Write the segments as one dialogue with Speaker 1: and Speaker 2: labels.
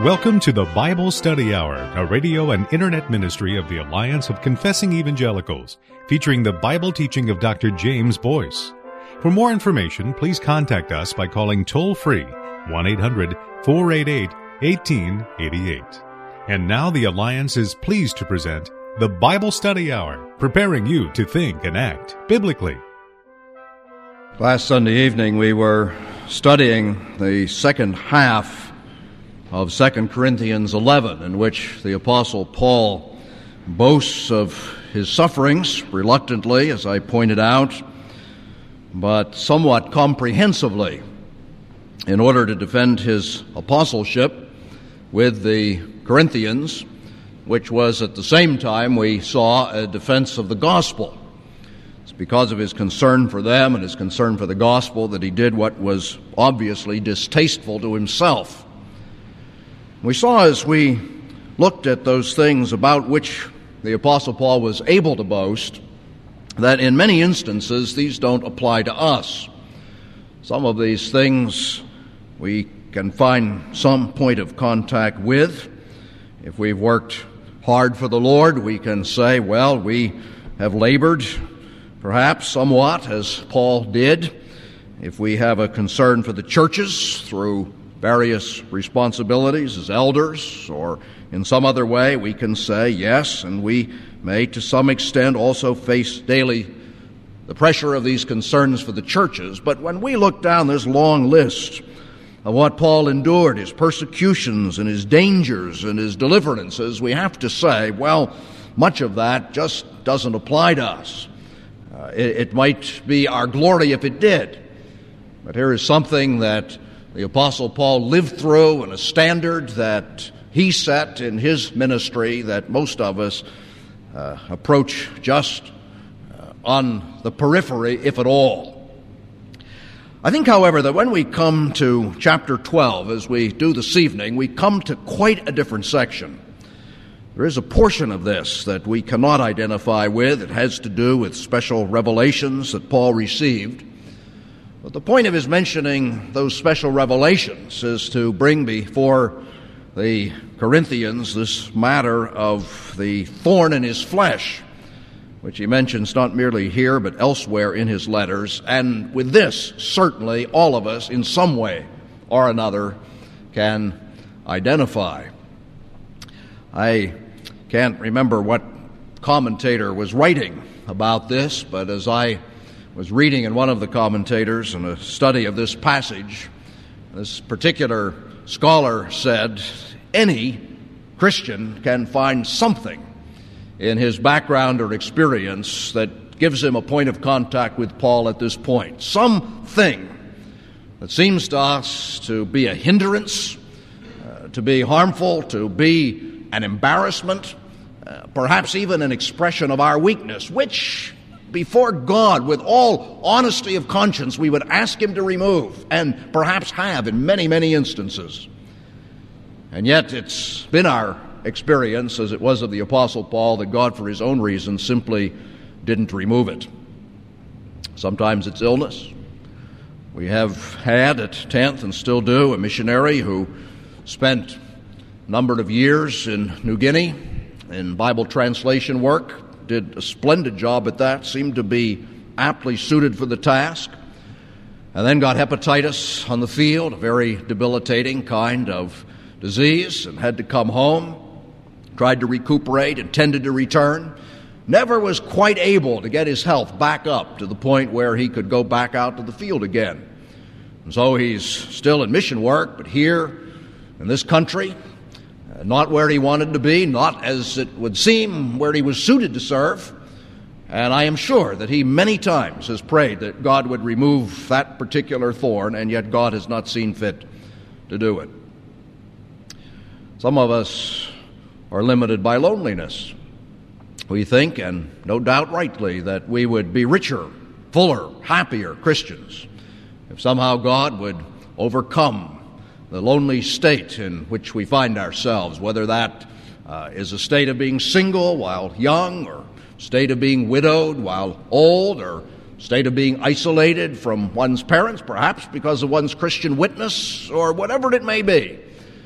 Speaker 1: Welcome to the Bible Study Hour, a radio and internet ministry of the Alliance of Confessing Evangelicals, featuring the Bible teaching of Dr. James Boyce. For more information, please contact us by calling toll-free 1-800-488-1888. And now the Alliance is pleased to present the Bible Study Hour, preparing you to think and act biblically.
Speaker 2: Last Sunday evening we were studying the second half of 2 Corinthians 11, in which the Apostle Paul boasts of his sufferings, reluctantly, as I pointed out, but somewhat comprehensively, in order to defend his apostleship with the Corinthians, which was at the same time, we saw, a defense of the gospel. It's because of his concern for them and his concern for the gospel that he did what was obviously distasteful to himself. We saw, as we looked at those things about which the Apostle Paul was able to boast, that in many instances these don't apply to us. Some of these things we can find some point of contact with. If we've worked hard for the Lord, we can say, well, we have labored perhaps somewhat, as Paul did. If we have a concern for the churches through various responsibilities as elders or in some other way, we can say yes, and we may to some extent also face daily the pressure of these concerns for the churches. But when we look down this long list of what Paul endured, his persecutions and his dangers and his deliverances, we have to say, well, much of that just doesn't apply to us. It might be our glory if it did, but here is something that the Apostle Paul lived through, and a standard that he set in his ministry that most of us approach just on the periphery, if at all. I think, however, that when we come to chapter 12, as we do this evening, we come to quite a different section. There is a portion of this that we cannot identify with. It has to do with special revelations that Paul received. But the point of his mentioning those special revelations is to bring before the Corinthians this matter of the thorn in his flesh, which he mentions not merely here but elsewhere in his letters. And with this, certainly all of us in some way or another can identify. I can't remember what commentator was writing about this, but as I was reading in one of the commentators in a study of this passage, this particular scholar said any Christian can find something in his background or experience that gives him a point of contact with Paul at this point. Something that seems to us to be a hindrance, to be harmful, to be an embarrassment, perhaps even an expression of our weakness, which before God, with all honesty of conscience, we would ask him to remove, and perhaps have in many, many instances. And yet it's been our experience, as it was of the Apostle Paul, that God, for his own reasons, simply didn't remove it. Sometimes it's illness. We have had at 10th, and still do, a missionary who spent a number of years in New Guinea in Bible translation work, did a splendid job at that, seemed to be aptly suited for the task, and then got hepatitis on the field, a very debilitating kind of disease, and had to come home, tried to recuperate, intended to return, never was quite able to get his health back up to the point where he could go back out to the field again. And so he's still in mission work, but here in this country, not where he wanted to be, not as it would seem where he was suited to serve. And I am sure that he many times has prayed that God would remove that particular thorn, and yet God has not seen fit to do it. Some of us are limited by loneliness. We think, and no doubt rightly, that we would be richer, fuller, happier Christians if somehow God would overcome the lonely state in which we find ourselves, whether that is a state of being single while young, or state of being widowed while old, or state of being isolated from one's parents, perhaps because of one's Christian witness, or whatever it may be.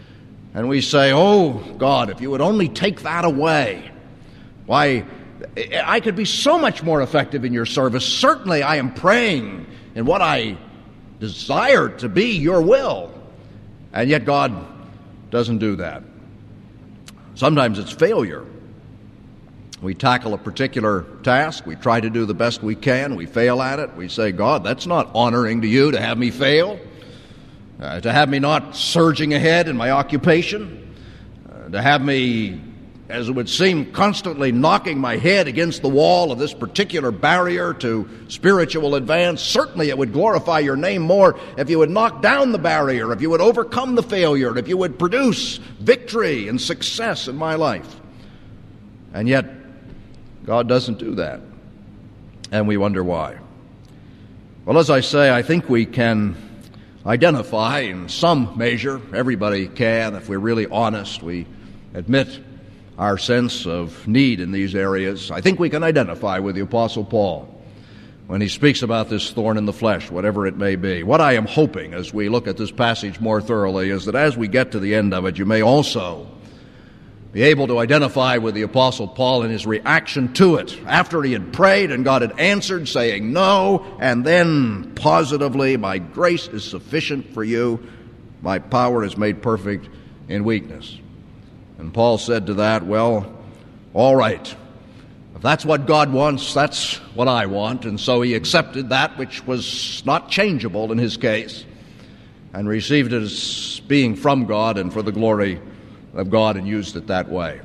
Speaker 2: and we say, "Oh, God, if you would only take that away, why, I could be so much more effective in your service. Certainly I am praying in what I desire to be your will." And yet God doesn't do that. Sometimes it's failure. We tackle a particular task, we try to do the best we can, we fail at it, we say, "God, that's not honoring to you to have me fail, to have me not surging ahead in my occupation, to have me, as it would seem, constantly knocking my head against the wall of this particular barrier to spiritual advance. Certainly it would glorify your name more if you would knock down the barrier, if you would overcome the failure, if you would produce victory and success in my life." And yet, God doesn't do that. And we wonder why. Well, as I say, I think we can identify in some measure, everybody can, if we're really honest, we admit our sense of need in these areas. I think we can identify with the Apostle Paul when he speaks about this thorn in the flesh, whatever it may be. What I am hoping as we look at this passage more thoroughly is that as we get to the end of it, you may also be able to identify with the Apostle Paul in his reaction to it after he had prayed and God had answered, saying no, and then positively, "My grace is sufficient for you, my power is made perfect in weakness." And Paul said to that, "Well, all right, if that's what God wants, that's what I want." And so he accepted that which was not changeable in his case and received it as being from God and for the glory of God, and used it that way.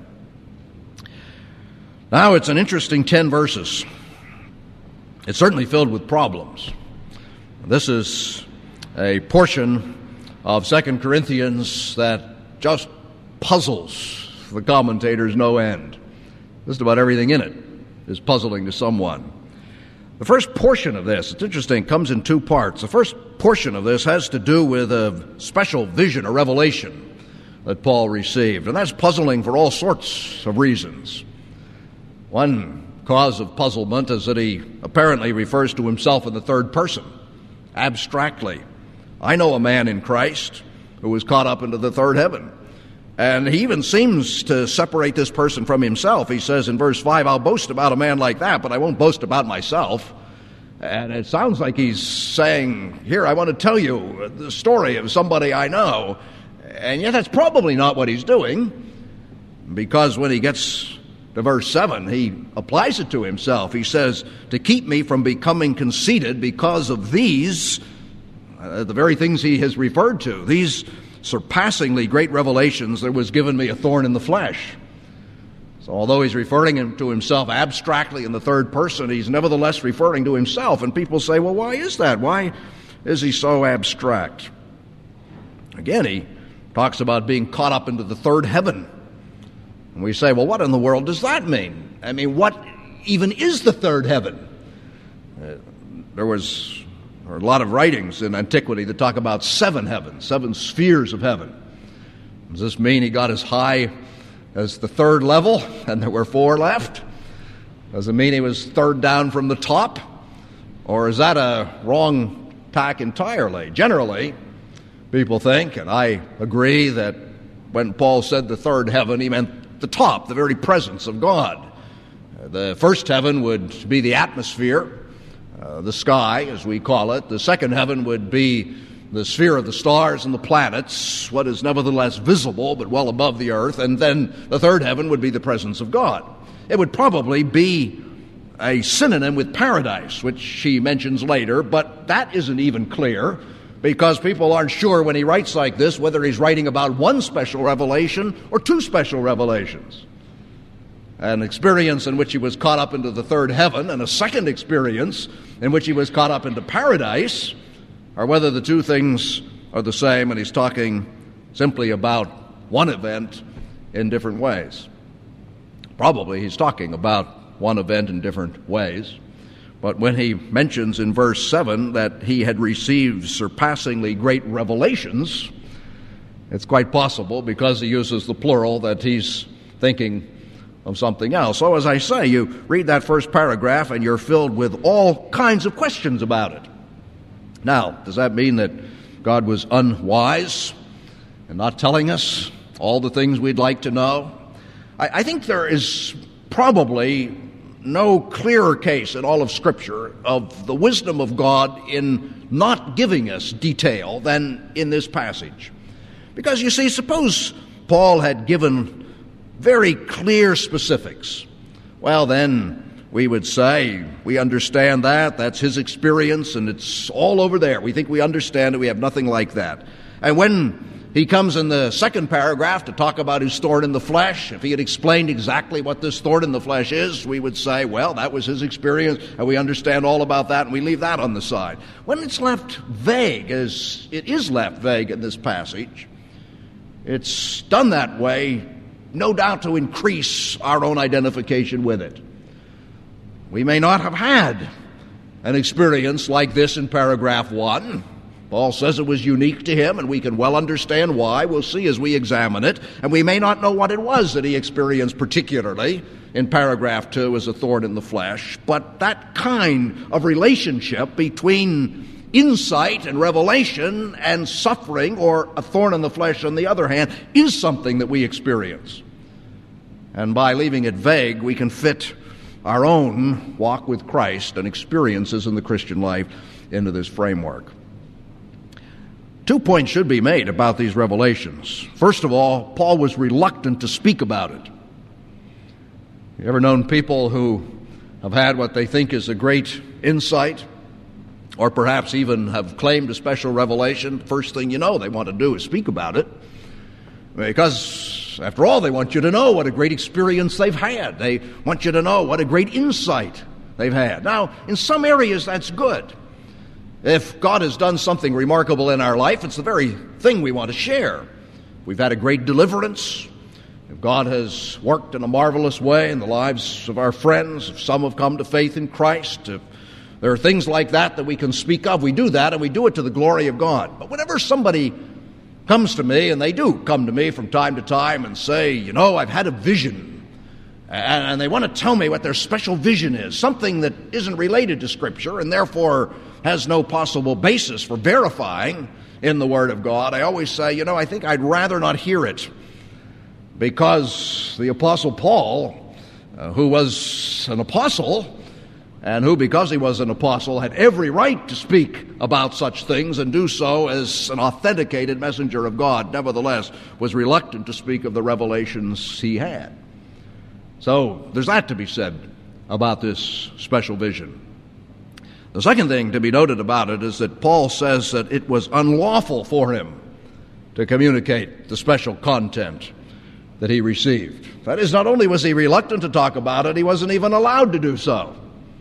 Speaker 2: Now, it's an interesting 10 verses. It's certainly filled with problems. This is a portion of 2 Corinthians that just puzzles the commentators no end. Just about everything in it is puzzling to someone. The first portion of this, it's interesting, comes in two parts. The first portion of this has to do with a special vision, a revelation that Paul received. And that's puzzling for all sorts of reasons. One cause of puzzlement is that he apparently refers to himself in the third person, abstractly. I know a man in Christ who was caught up into the third heaven. And he even seems to separate this person from himself. He says in verse 5, "I'll boast about a man like that, but I won't boast about myself." And it sounds like he's saying, "Here, I want to tell you the story of somebody I know." And yet that's probably not what he's doing, because when he gets to verse 7, he applies it to himself. He says, "To keep me from becoming conceited because of these," the very things he has referred to, "these surpassingly great revelations, there was given me a thorn in the flesh." So although he's referring to himself abstractly in the third person, he's nevertheless referring to himself. And people say, "Well, why is that? Why is he so abstract?" Again, he talks about being caught up into the third heaven. And we say, "Well, what in the world does that mean? I mean, what even is the third heaven?" There are a lot of writings in antiquity that talk about 7 heavens, 7 spheres of heaven. Does this mean he got as high as the third level and there were 4 left? Does it mean he was third down from the top? Or is that a wrong tack entirely? Generally, people think, and I agree, that when Paul said the third heaven, he meant the top, the very presence of God. The first heaven would be the atmosphere, the sky, as we call it. The second heaven would be the sphere of the stars and the planets, what is nevertheless visible but well above the earth. And then the third heaven would be the presence of God. It would probably be a synonym with paradise, which he mentions later, but that isn't even clear, because people aren't sure when he writes like this whether he's writing about one special revelation or 2 special revelations. An experience in which he was caught up into the third heaven and a second experience in which he was caught up into paradise, or whether the 2 things are the same and he's talking simply about one event in different ways. Probably he's talking about one event in different ways. But when he mentions in verse 7 that he had received surpassingly great revelations, it's quite possible, because he uses the plural, that he's thinking of something else. So as I say, you read that first paragraph and you're filled with all kinds of questions about it. Now, does that mean that God was unwise and not telling us all the things we'd like to know. I think there is probably no clearer case in all of Scripture of the wisdom of God in not giving us detail than in this passage. Because you see, suppose Paul had given very clear specifics. Well, then we would say, we understand that, that's his experience, and it's all over there. We think we understand it, we have nothing like that. And when he comes in the second paragraph to talk about his thorn in the flesh, if he had explained exactly what this thorn in the flesh is, we would say, well, that was his experience, and we understand all about that, and we leave that on the side. When it's left vague, as it is left vague in this passage, it's done that way, no doubt to increase our own identification with it. We may not have had an experience like this in paragraph 1. Paul says it was unique to him, and we can well understand why. We'll see as we examine it. And we may not know what it was that he experienced particularly in paragraph 2 as a thorn in the flesh. But that kind of relationship between insight and revelation and suffering, or a thorn in the flesh on the other hand, is something that we experience. And by leaving it vague, we can fit our own walk with Christ and experiences in the Christian life into this framework. 2 points should be made about these revelations. First of all, Paul was reluctant to speak about it. You ever known people who have had what they think is a great insight, or perhaps even have claimed a special revelation? First thing you know, they want to do is speak about it. Because, after all, they want you to know what a great experience they've had. They want you to know what a great insight they've had. Now, in some areas, that's good. If God has done something remarkable in our life, it's the very thing we want to share. We've had a great deliverance. If God has worked in a marvelous way in the lives of our friends, if some have come to faith in Christ, if there are things like that we can speak of, we do that, and we do it to the glory of God. But whenever somebody comes to me, and they do come to me from time to time and say, you know, I've had a vision, and they want to tell me what their special vision is, something that isn't related to Scripture and therefore has no possible basis for verifying in the Word of God, I always say, you know, I think I'd rather not hear it, because the Apostle Paul, who was an apostle, and who, because he was an apostle, had every right to speak about such things and do so as an authenticated messenger of God, nevertheless was reluctant to speak of the revelations he had. So there's that to be said about this special vision. The second thing to be noted about it is that Paul says that it was unlawful for him to communicate the special content that he received. That is, not only was he reluctant to talk about it, he wasn't even allowed to do so.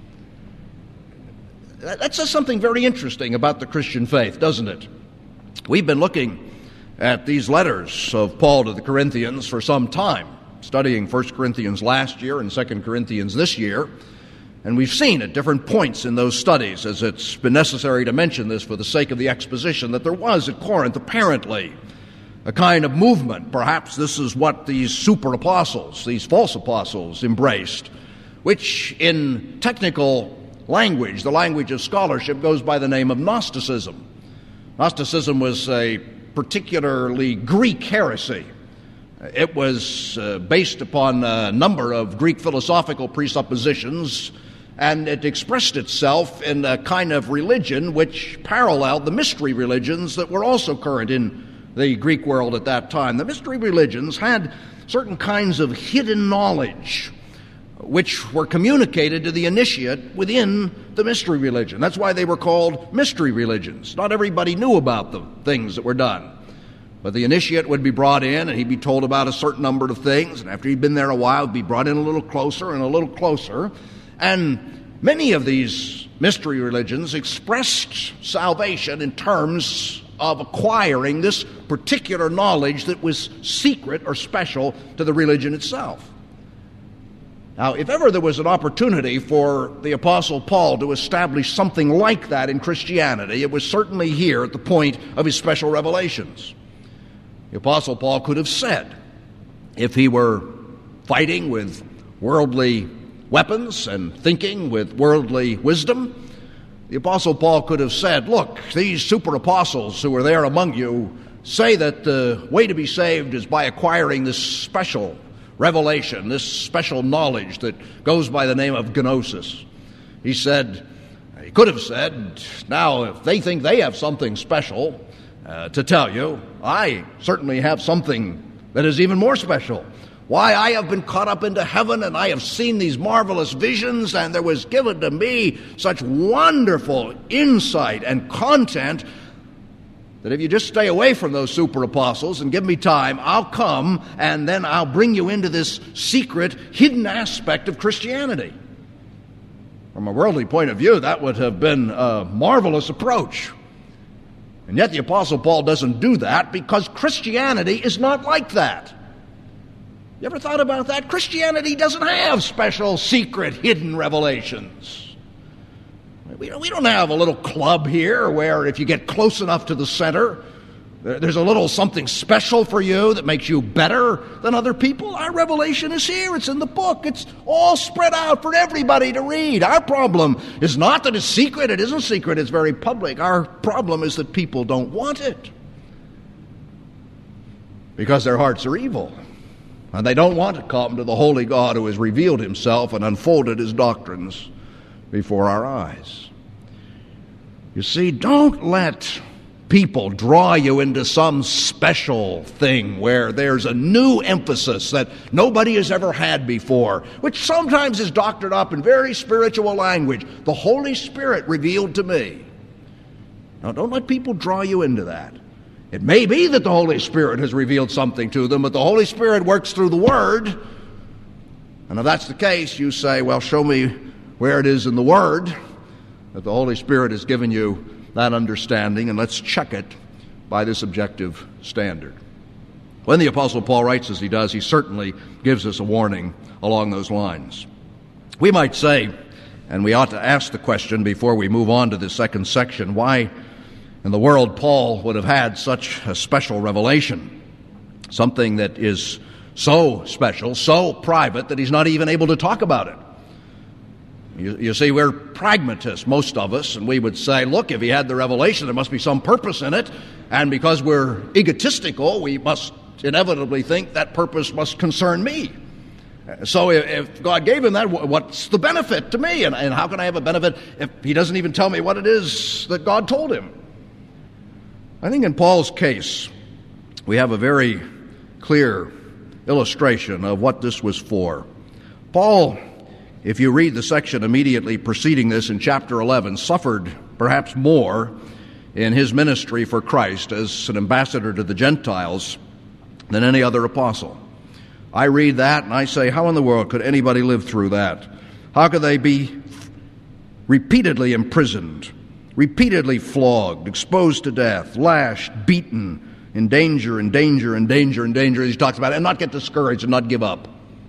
Speaker 2: That says something very interesting about the Christian faith, doesn't it? We've been looking at these letters of Paul to the Corinthians for some time, studying 1 Corinthians last year and 2 Corinthians this year. And we've seen at different points in those studies, as it's been necessary to mention this for the sake of the exposition, that there was at Corinth apparently a kind of movement. Perhaps this is what these super apostles, these false apostles, embraced, which in technical language, the language of scholarship, goes by the name of Gnosticism. Gnosticism was a particularly Greek heresy. It was based upon a number of Greek philosophical presuppositions, and it expressed itself in a kind of religion which paralleled the mystery religions that were also current in the Greek world at that time. The mystery religions had certain kinds of hidden knowledge which were communicated to the initiate within the mystery religion. That's why they were called mystery religions. Not everybody knew about the things that were done. But the initiate would be brought in, and he'd be told about a certain number of things, and after he'd been there a while, he'd be brought in a little closer and a little closer. And many of these mystery religions expressed salvation in terms of acquiring this particular knowledge that was secret or special to the religion itself. Now, if ever there was an opportunity for the Apostle Paul to establish something like that in Christianity, it was certainly here at the point of his special revelations. The Apostle Paul could have said, if he were fighting with worldly weapons and thinking with worldly wisdom, the Apostle Paul could have said, look, these super apostles who are there among you, say that the way to be saved is by acquiring this special revelation, this special knowledge that goes by the name of gnosis. He could have said, now, if they think they have something special to tell you, I certainly have something that is even more special. Why, I have been caught up into heaven, and I have seen these marvelous visions, and there was given to me such wonderful insight and content that if you just stay away from those super apostles and give me time, I'll come, and then I'll bring you into this secret, hidden aspect of Christianity. From a worldly point of view, that would have been a marvelous approach. And yet the Apostle Paul doesn't do that, because Christianity is not like that. You ever thought about that? Christianity doesn't have special, secret, hidden revelations. We don't have a little club here where if you get close enough to the center, there's a little something special for you that makes you better than other people. Our revelation is here. It's in the book. It's all spread out for everybody to read. Our problem is not that it's secret. It isn't secret. It's very public. Our problem is that people don't want it because their hearts are evil. And they don't want to come to the holy God who has revealed himself and unfolded his doctrines before our eyes. You see, don't let people draw you into some special thing where there's a new emphasis that nobody has ever had before, which sometimes is doctored up in very spiritual language. The Holy Spirit revealed to me. Now, don't let people draw you into that. It may be that the Holy Spirit has revealed something to them, but the Holy Spirit works through the Word. And if that's the case, you say, well, show me where it is in the Word that the Holy Spirit has given you that understanding, and let's check it by this objective standard. When the Apostle Paul writes as he does, he certainly gives us a warning along those lines. We might say, and we ought to ask the question before we move on to the second section, why in the world Paul would have had such a special revelation, something that is so special, so private, that he's not even able to talk about it. You see, we're pragmatists, most of us, and we would say, look, if he had the revelation, there must be some purpose in it, and because we're egotistical, we must inevitably think that purpose must concern me. So if God gave him that, what's the benefit to me? And how can I have a benefit if he doesn't even tell me what it is that God told him? I think in Paul's case, we have a very clear illustration of what this was for. Paul, if you read the section immediately preceding this in chapter 11, suffered perhaps more in his ministry for Christ as an ambassador to the Gentiles than any other apostle. I read that and I say, how in the world could anybody live through that? How could they be repeatedly imprisoned, repeatedly flogged, exposed to death, lashed, beaten, in danger, in danger, in danger, in danger, as he talks about it, and not get discouraged and not give up?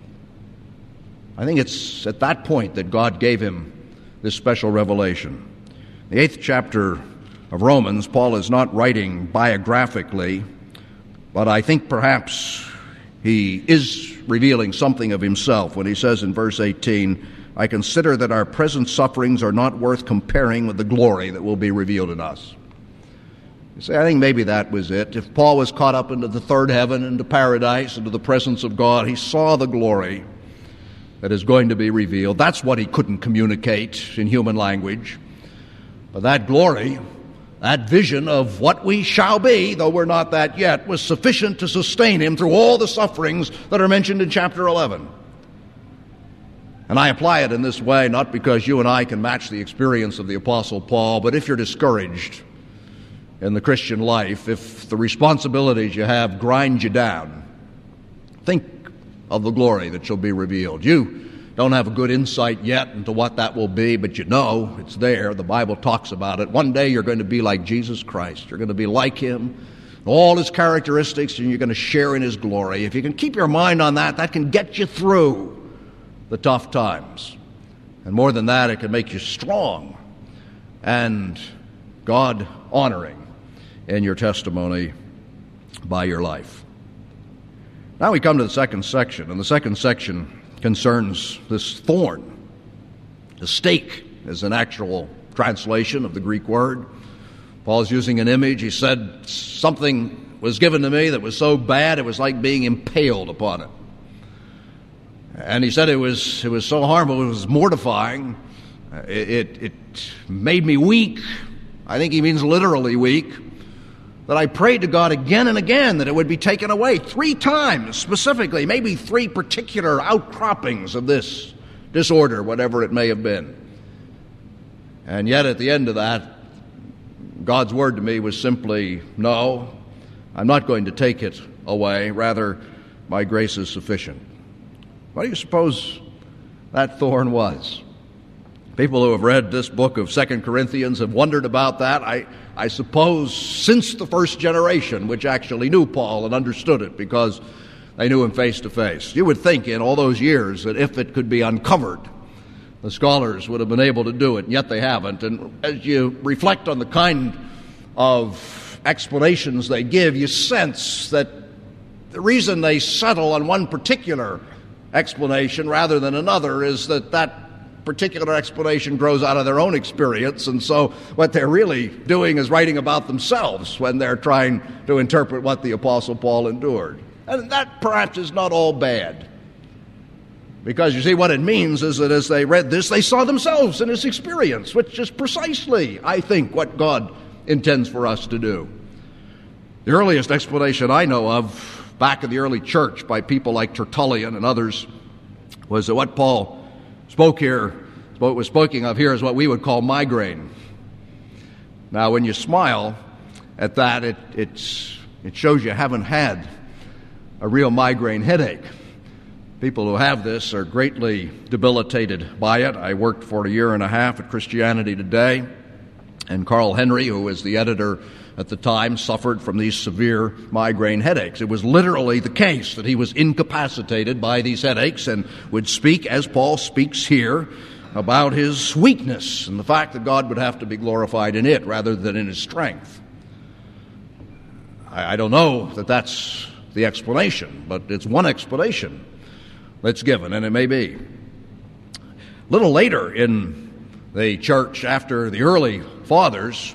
Speaker 2: I think it's at that point that God gave him this special revelation. The 8th chapter of Romans, Paul is not writing biographically, but I think perhaps he is revealing something of himself when he says in verse 18, I consider that our present sufferings are not worth comparing with the glory that will be revealed in us. You see, I think maybe that was it. If Paul was caught up into the third heaven, into paradise, into the presence of God, he saw the glory that is going to be revealed. That's what he couldn't communicate in human language. But that glory, that vision of what we shall be, though we're not that yet, was sufficient to sustain him through all the sufferings that are mentioned in chapter 11. And I apply it in this way, not because you and I can match the experience of the Apostle Paul, but if you're discouraged in the Christian life, if the responsibilities you have grind you down, think of the glory that shall be revealed. You don't have a good insight yet into what that will be, but you know it's there. The Bible talks about it. One day you're going to be like Jesus Christ. You're going to be like him, all his characteristics, and you're going to share in his glory. If you can keep your mind on that, that can get you through the tough times. And more than that, it can make you strong and God-honoring in your testimony by your life. Now we come to the second section, and the second section concerns this thorn. The stake is an actual translation of the Greek word. Paul's using an image. He said something was given to me that was so bad it was like being impaled upon it. And he said it was so harmful, it was mortifying. It made me weak. I think he means literally weak. That I prayed to God again and again that it would be taken away 3 times specifically, maybe 3 particular outcroppings of this disorder, whatever it may have been. And yet at the end of that, God's word to me was simply, no, I'm not going to take it away. Rather, my grace is sufficient. What do you suppose that thorn was? People who have read this book of 2 Corinthians have wondered about that. I suppose since the first generation, which actually knew Paul and understood it because they knew him face to face. You would think in all those years that if it could be uncovered, the scholars would have been able to do it, and yet they haven't. And as you reflect on the kind of explanations they give, you sense that the reason they settle on one particular explanation rather than another is that particular explanation grows out of their own experience, and so what they're really doing is writing about themselves when they're trying to interpret what the Apostle Paul endured. And that perhaps is not all bad, because you see what it means is that as they read this, they saw themselves in this experience, which is precisely, I think, what God intends for us to do. The earliest explanation I know of back in the early church by people like Tertullian and others was that what Paul was speaking of here is what we would call migraine. Now, when you smile at that, it shows you haven't had a real migraine headache. People who have this are greatly debilitated by it. I worked for a year and a half at Christianity Today, and Carl Henry, who was the editor at the time, suffered from these severe migraine headaches. It was literally the case that he was incapacitated by these headaches and would speak, as Paul speaks here, about his weakness and the fact that God would have to be glorified in it rather than in his strength. I don't know that that's the explanation, but it's one explanation that's given, and it may be. A little later in the church, after the early fathers,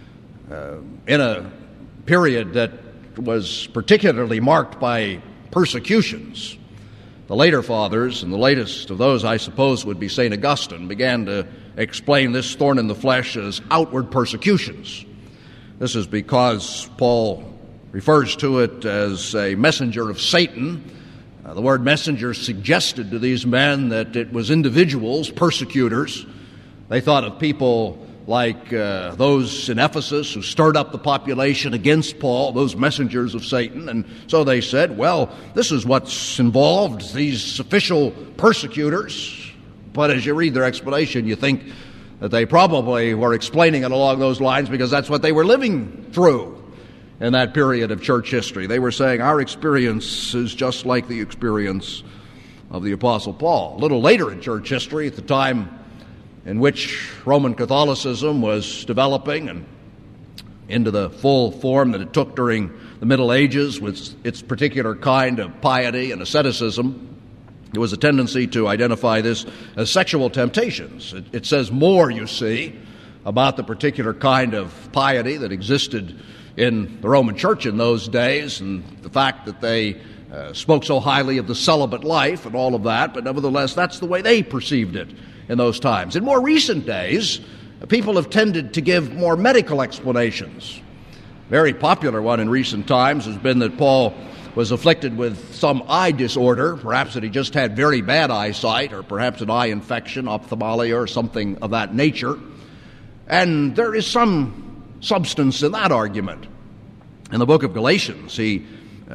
Speaker 2: in a period that was particularly marked by persecutions, the later fathers, and the latest of those, I suppose, would be St. Augustine, began to explain this thorn in the flesh as outward persecutions. This is because Paul refers to it as a messenger of Satan. The word messenger suggested to these men that it was individuals, persecutors. They thought of people like those in Ephesus who stirred up the population against Paul, those messengers of Satan. And so they said, well, this is what's involved, these official persecutors. But as you read their explanation, you think that they probably were explaining it along those lines because that's what they were living through in that period of church history. They were saying, our experience is just like the experience of the Apostle Paul. A little later in church history, at the time in which Roman Catholicism was developing and into the full form that it took during the Middle Ages with its particular kind of piety and asceticism, there was a tendency to identify this as sexual temptations. It says more, you see, about the particular kind of piety that existed in the Roman Church in those days and the fact that they spoke so highly of the celibate life and all of that, but nevertheless, that's the way they perceived it in those times. In more recent days, people have tended to give more medical explanations. A very popular one in recent times has been that Paul was afflicted with some eye disorder, perhaps that he just had very bad eyesight, or perhaps an eye infection, ophthalmia, or something of that nature. And there is some substance in that argument. In the book of Galatians, he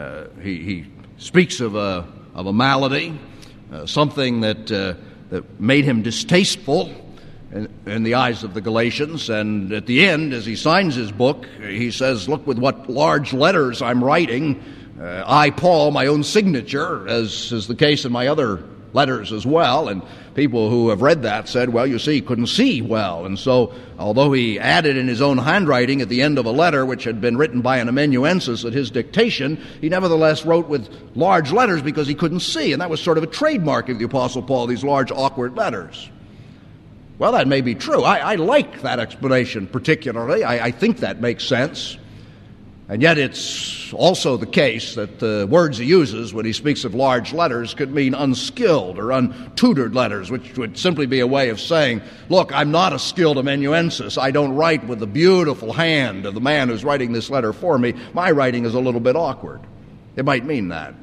Speaker 2: speaks of a malady, something that made him distasteful in the eyes of the Galatians. And at the end, as he signs his book, he says, look with what large letters I'm writing. I, Paul, my own signature, as is the case in my other letters as well. And people who have read that said, well, you see, he couldn't see well. And so, although he added in his own handwriting at the end of a letter which had been written by an amanuensis at his dictation, he nevertheless wrote with large letters because he couldn't see. And that was sort of a trademark of the Apostle Paul, these large, awkward letters. Well, that may be true. I like that explanation particularly. I think that makes sense. And yet it's also the case that the words he uses when he speaks of large letters could mean unskilled or untutored letters, which would simply be a way of saying, look, I'm not a skilled amanuensis. I don't write with the beautiful hand of the man who's writing this letter for me. My writing is a little bit awkward. It might mean that.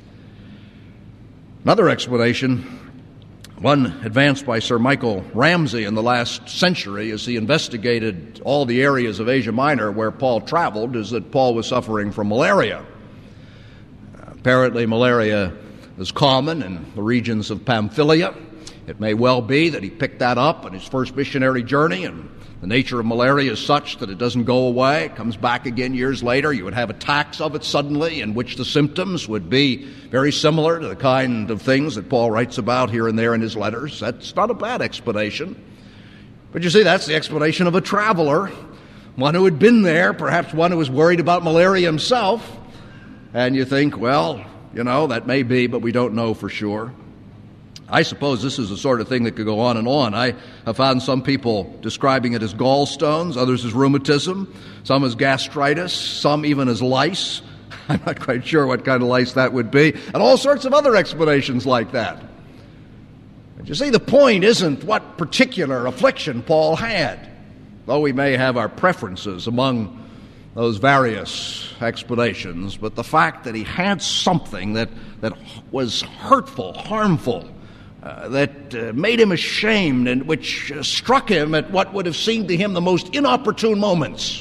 Speaker 2: Another explanation, one advanced by Sir Michael Ramsey in the last century as he investigated all the areas of Asia Minor where Paul traveled, is that Paul was suffering from malaria. Apparently malaria is common in the regions of Pamphylia. It may well be that he picked that up on his first missionary journey, and the nature of malaria is such that it doesn't go away. It comes back again years later. You would have attacks of it suddenly in which the symptoms would be very similar to the kind of things that Paul writes about here and there in his letters. That's not a bad explanation. But you see, that's the explanation of a traveler, one who had been there, perhaps one who was worried about malaria himself. And you think, well, that may be, but we don't know for sure. I suppose this is the sort of thing that could go on and on. I have found some people describing it as gallstones, others as rheumatism, some as gastritis, some even as lice. I'm not quite sure what kind of lice that would be, and all sorts of other explanations like that. But you see, the point isn't what particular affliction Paul had, though we may have our preferences among those various explanations, but the fact that he had something that was hurtful, harmful, that made him ashamed and which struck him at what would have seemed to him the most inopportune moments,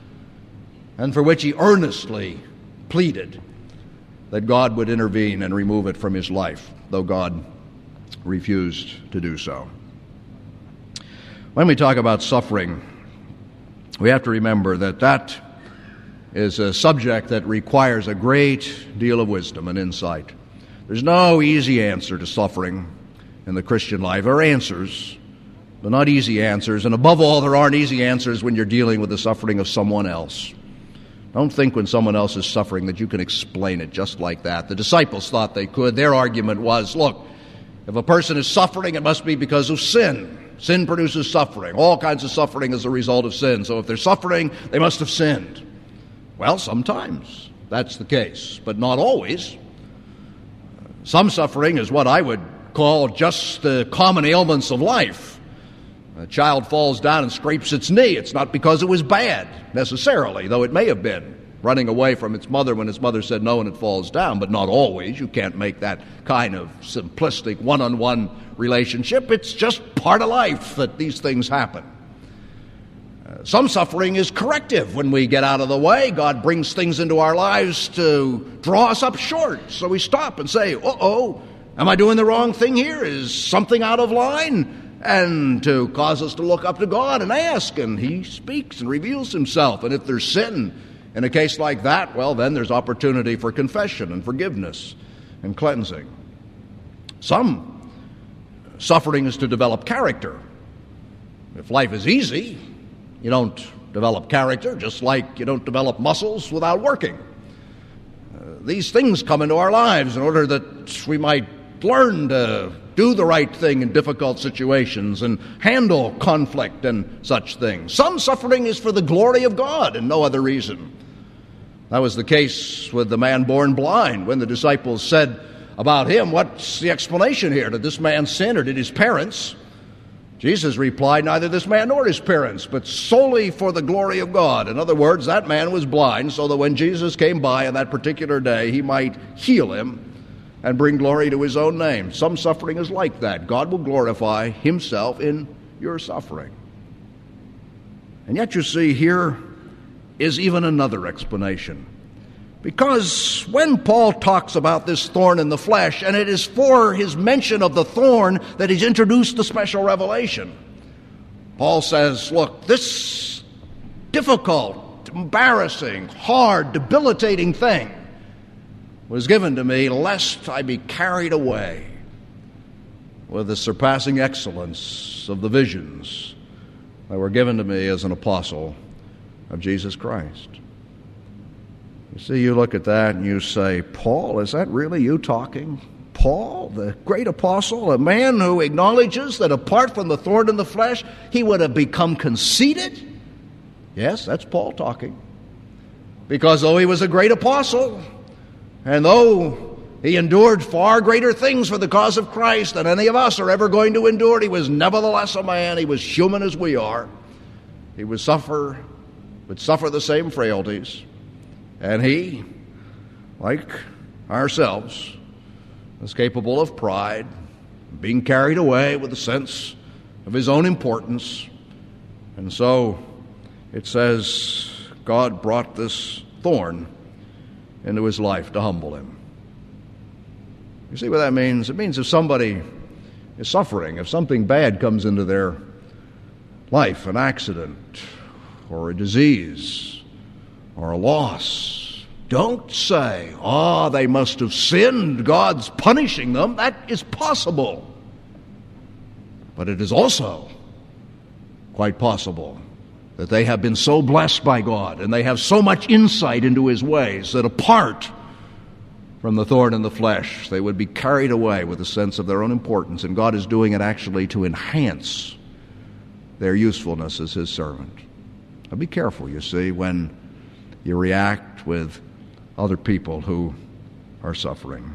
Speaker 2: and for which he earnestly pleaded that God would intervene and remove it from his life, though God refused to do so. When we talk about suffering, we have to remember that is a subject that requires a great deal of wisdom and insight. There's no easy answer to suffering in the Christian life. There are answers, but not easy answers. And above all, there aren't easy answers when you're dealing with the suffering of someone else. Don't think when someone else is suffering that you can explain it just like that. The disciples thought they could. Their argument was, look, if a person is suffering, it must be because of sin. Sin produces suffering. All kinds of suffering is a result of sin. So if they're suffering, they must have sinned. Well, sometimes that's the case, but not always. Some suffering is what I would call just the common ailments of life. A child falls down and scrapes its knee. It's not because it was bad, necessarily, though it may have been. Running away from its mother when its mother said no and it falls down, but not always. You can't make that kind of simplistic one-on-one relationship. It's just part of life that these things happen. Some suffering is corrective. When we get out of the way, God brings things into our lives to draw us up short. So we stop and say, uh-oh, am I doing the wrong thing here? Is something out of line? And to cause us to look up to God and ask, and He speaks and reveals Himself. And if there's sin in a case like that, well, then there's opportunity for confession and forgiveness and cleansing. Some suffering is to develop character. If life is easy, you don't develop character, just like you don't develop muscles without working. These things come into our lives in order that we might learn to do the right thing in difficult situations and handle conflict and such things. Some suffering is for the glory of God and no other reason. That was the case with the man born blind when the disciples said about him, what's the explanation here? Did this man sin or did his parents? Jesus replied, neither this man nor his parents, but solely for the glory of God. In other words, that man was blind so that when Jesus came by on that particular day, He might heal him and bring glory to His own name. Some suffering is like that. God will glorify Himself in your suffering. And yet you see, here is even another explanation. Because when Paul talks about this thorn in the flesh, and it is for his mention of the thorn that he's introduced the special revelation, Paul says, look, this difficult, embarrassing, hard, debilitating thing was given to me lest I be carried away with the surpassing excellence of the visions that were given to me as an apostle of Jesus Christ. You see, you look at that and you say, Paul, is that really you talking? Paul, the great apostle, a man who acknowledges that apart from the thorn in the flesh, he would have become conceited? Yes, that's Paul talking. because though he was a great apostle, and though he endured far greater things for the cause of Christ than any of us are ever going to endure, he was nevertheless a man. He was human as we are. He would suffer the same frailties. And he, like ourselves, was capable of pride, being carried away with a sense of his own importance. And so it says God brought this thorn into his life to humble him. You see what that means? It means if somebody is suffering, if something bad comes into their life, an accident or a disease or a loss, don't say, they must have sinned, God's punishing them. That is possible. But it is also quite possible that they have been so blessed by God and they have so much insight into his ways that apart from the thorn in the flesh, they would be carried away with a sense of their own importance, and God is doing it actually to enhance their usefulness as his servant. Now be careful, you see, when you react with other people who are suffering.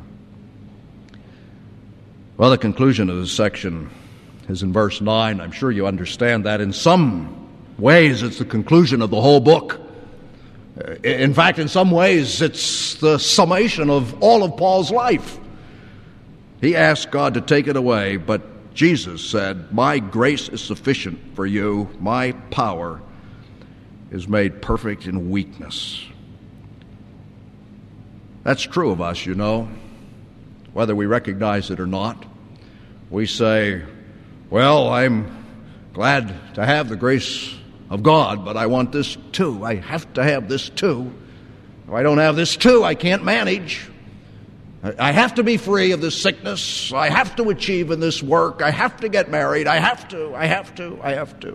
Speaker 2: Well, the conclusion of this section is in verse 9. I'm sure you understand that. In some ways, it's the conclusion of the whole book. In fact, in some ways, it's the summation of all of Paul's life. He asked God to take it away, but Jesus said, "My grace is sufficient for you. My power is made perfect in weakness." That's true of us, you know, whether we recognize it or not. We say, well, I'm glad to have the grace of God, but I want this too. I have to have this too. If I don't have this too, I can't manage. I have to be free of this sickness. I have to achieve in this work. I have to get married. I have to. And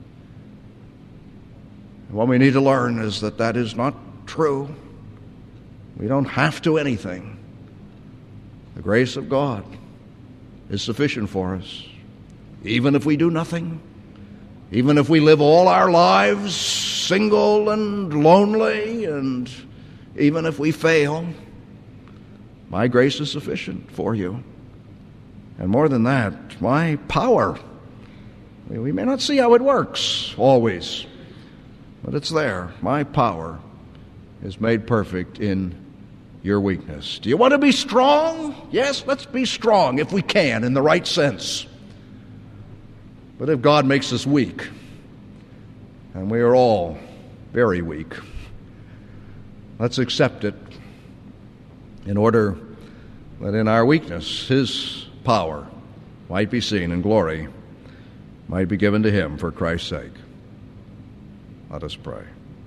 Speaker 2: what we need to learn is that is not true. We don't have to anything. The grace of God is sufficient for us. Even if we do nothing, even if we live all our lives single and lonely, and even if we fail, my grace is sufficient for you. And more than that, my power. We may not see how it works always, but it's there. My power is made perfect in your weakness. Do you want to be strong? Yes, let's be strong if we can, in the right sense. But if God makes us weak, and we are all very weak, let's accept it in order that in our weakness his power might be seen and glory might be given to him for Christ's sake. Let us pray.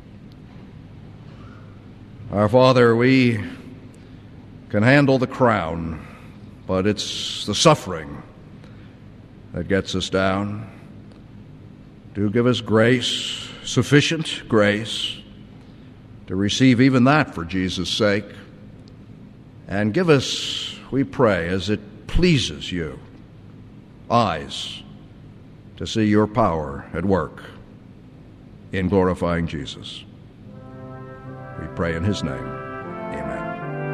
Speaker 2: Our Father, we can handle the crown, but it's the suffering that gets us down. Do give us grace, sufficient grace, to receive even that for Jesus' sake. And give us, we pray, as it pleases you, eyes to see your power at work in glorifying Jesus. We pray in his name. Amen.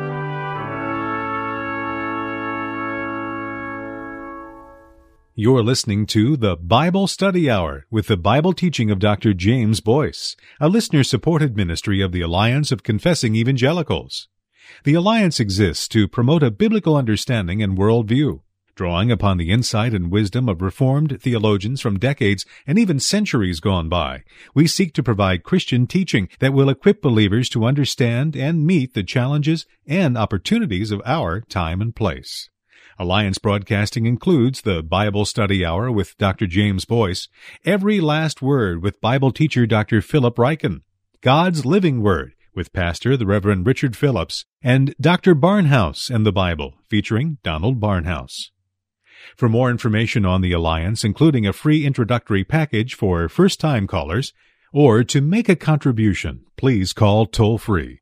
Speaker 1: You're listening to the Bible Study Hour with the Bible teaching of Dr. James Boyce, a listener-supported ministry of the Alliance of Confessing Evangelicals. The Alliance exists to promote a biblical understanding and worldview, drawing upon the insight and wisdom of Reformed theologians from decades and even centuries gone by. We seek to provide Christian teaching that will equip believers to understand and meet the challenges and opportunities of our time and place. Alliance Broadcasting includes the Bible Study Hour with Dr. James Boyce, Every Last Word with Bible teacher Dr. Philip Ryken, God's Living Word with Pastor the Reverend Richard Phillips, and Dr. Barnhouse and the Bible featuring Donald Barnhouse. For more information on the Alliance, including a free introductory package for first-time callers, or to make a contribution, please call toll-free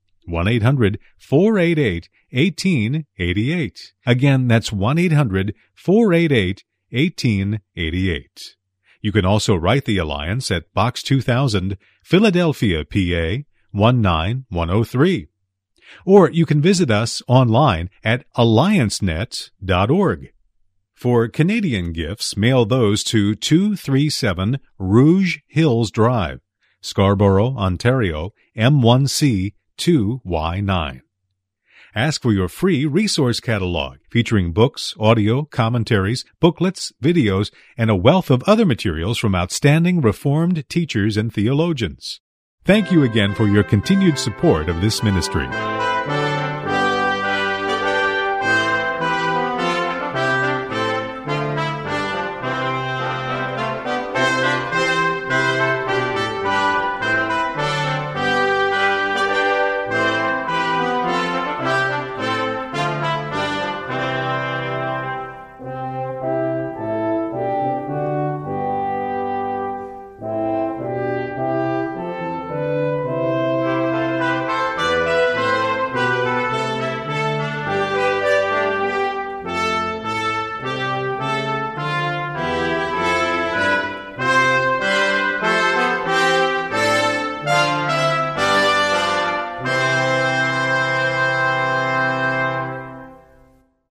Speaker 1: 1-800-488-1888. Again, that's 1-800-488-1888. You can also write the Alliance at Box 2000, Philadelphia, PA 19103. Or you can visit us online at alliancenet.org. For Canadian gifts, mail those to 237 Rouge Hills Drive, Scarborough, Ontario, M1C 2Y9. Ask for your free resource catalog featuring books, audio, commentaries, booklets, videos, and a wealth of other materials from outstanding Reformed teachers and theologians. Thank you again for your continued support of this ministry.